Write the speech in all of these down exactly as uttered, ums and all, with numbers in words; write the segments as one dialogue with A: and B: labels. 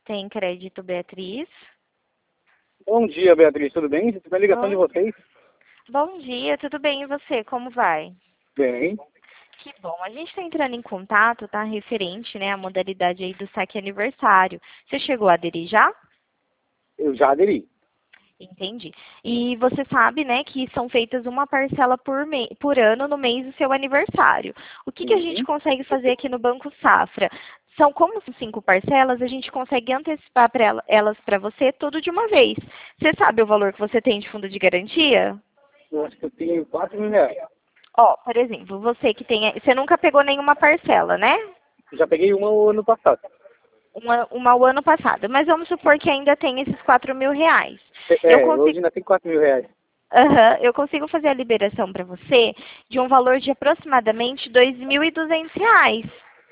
A: Tem crédito, Beatriz.
B: Bom dia, Beatriz, tudo bem? Recebi a ligação de vocês.
A: Bom dia, tudo bem? E você? Como vai?
B: Bem,
A: Que bom. A gente está entrando em contato, tá? Referente, né, à modalidade aí do saque aniversário. Você chegou a aderir já?
B: eu já aderi.
A: Entendi. E você sabe, né, que são feitas uma parcela por, me por ano no mês do seu aniversário. O que, que a gente
B: Uhum.
A: consegue fazer aqui no Banco Safra? São como são cinco parcelas, a gente consegue antecipar pra ela- elas para você tudo de uma vez. Você sabe o valor que você tem de fundo de garantia?
B: Eu acho que eu tenho quatro mil reais.
A: Ó, por exemplo, você que tem, você nunca pegou nenhuma parcela, né?
B: Já peguei uma o ano passado.
A: Uma, uma o ano passado. Mas vamos supor que ainda tem esses quatro mil reais. Eu
B: É, hoje
A: consigo,
B: ainda tem quatro mil reais.
A: aham, eu consigo fazer a liberação para você de um valor de aproximadamente dois mil e duzentos reais.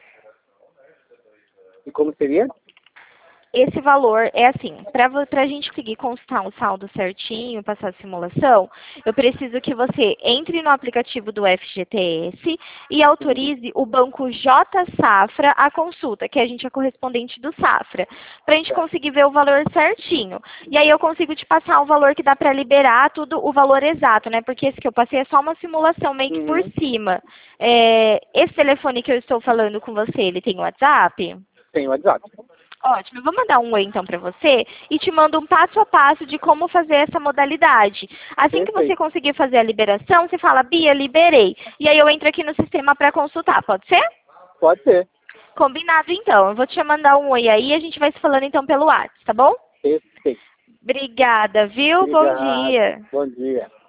B: E como seria?
A: Esse valor é assim, para a gente conseguir consultar o saldo certinho, passar a simulação, eu preciso que você entre no aplicativo do F G T S e
B: Uhum.
A: autorize o banco J Safra a consulta, que a gente é correspondente do Safra, para a gente
B: Tá.
A: conseguir ver o valor certinho. E aí eu consigo te passar o valor que dá para liberar tudo, o valor exato, né? Porque esse que eu passei é só uma simulação meio que por
B: Uhum.
A: cima. É, esse telefone que eu estou falando com você, ele tem WhatsApp?
B: Tem o WhatsApp.
A: Ótimo, eu vou mandar um oi então para você e te mando um passo a passo de como fazer essa modalidade. Assim que você
B: Perfeito.
A: conseguir fazer a liberação, você fala, Bia, liberei. E aí eu entro aqui no sistema para consultar, pode ser?
B: Pode ser.
A: Combinado então. Eu vou te mandar um oi aí e a gente vai se falando então pelo WhatsApp, tá bom?
B: Perfeito.
A: Obrigada, viu? Bom
B: Obrigado.
A: dia.
B: Bom dia.